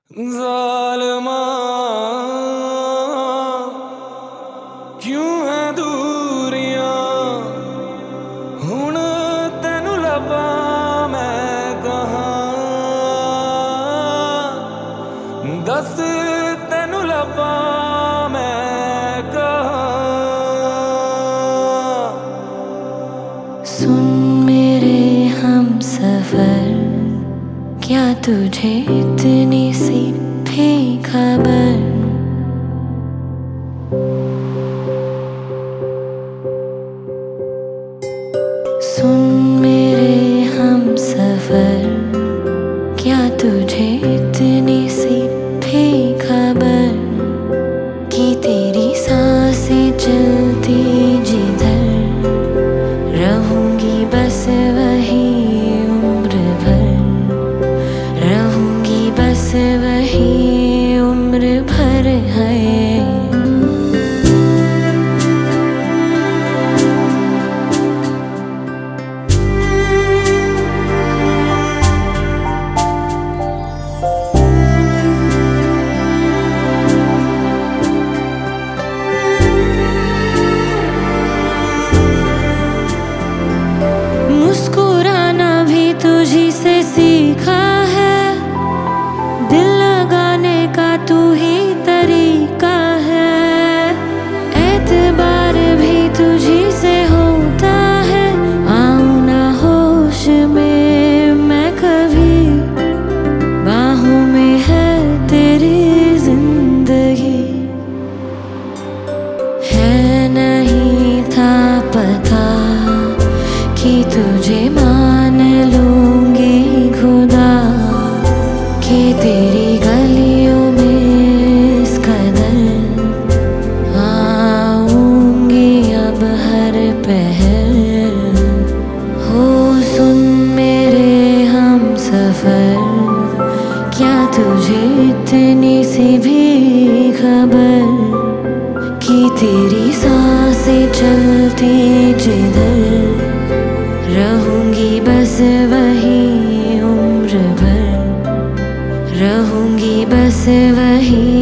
ज़ालिमा क्यों है दूरियां हुण तेनू लभा मैं कहाँ दस तेनू लभा मैं कहाँ। सुन मेरे हम सफर, क्या तुझे इतनी सी भी खबर? सुन मेरे हम सफर, क्या तुझे इतनी सी भी खबर कि तेरी सांसें चलती जिधर रहूंगी बस वही उम्र भर, रहूंगी बस वही उम्र भर है। मुस्कुराना भी तुझी से सीखा है, दिल लगाने का तू ही तरीका है, एतबार भी तुझी से होता है। आऊं ना होश में मैं कभी, बाहों में है तेरी जिंदगी। है नहीं था पता कि तुझे मान लूंगी खुदा, कि तेरी गलियों में इस कदर आऊंगी अब हर पहर। हो सुन मेरे हम सफर, क्या तुझे इतनी सी भी खबर कि तेरी सांसें चलती जिधर रहूंगी बस वही उम्र भर, रहूंगी बस वही